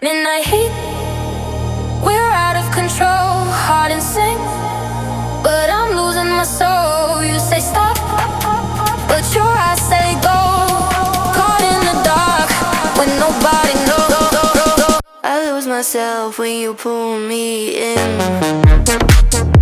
Midnight heat, we're out of control, heart in sync, but I'm losing my soul. You say stop, but your eyes say go. Caught in the dark when nobody knows. I lose myself when you pull me in.